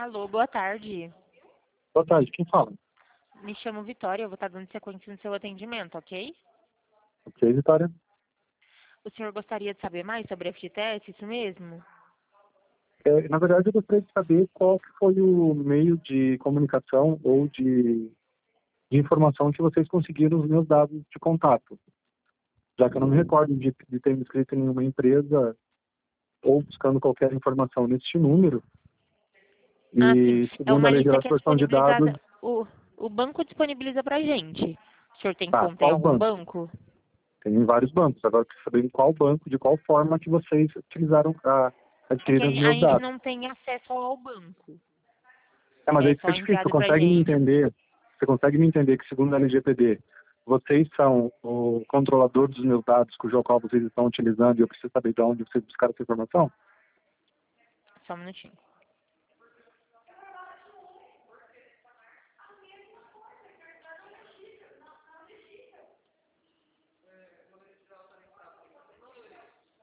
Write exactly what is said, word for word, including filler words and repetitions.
Alô, boa tarde. Boa tarde, quem fala? Me chamo Vitória, eu vou estar dando sequência no seu atendimento, ok? Ok, Vitória. O senhor gostaria de saber mais sobre a F G T S, isso mesmo? É, na verdade, eu gostaria de saber qual que foi o meio de comunicação ou de, de informação que vocês conseguiram os meus dados de contato. Já que eu não me recordo de, de ter me inscrito em nenhuma empresa ou buscando qualquer informação neste número. Ah, sim. E, É segundo a uma lei de lista que é proteção de dados, disponibilizada... O, o banco disponibiliza pra gente. O senhor tem tá, conta em qual algum banco? banco? Tem vários bancos. Agora, eu quero saber em qual banco, de qual forma que vocês utilizaram para É que adquirir a os gen- a meus gente dados. não tem acesso ao banco. É, mas aí É fica só difícil. Você enviado pra consegue me gente. entender? Você consegue me entender que, segundo a L G P D, vocês são o controlador dos meus dados, cujo qual vocês estão utilizando, e eu preciso saber de onde vocês buscaram essa informação? Só um minutinho.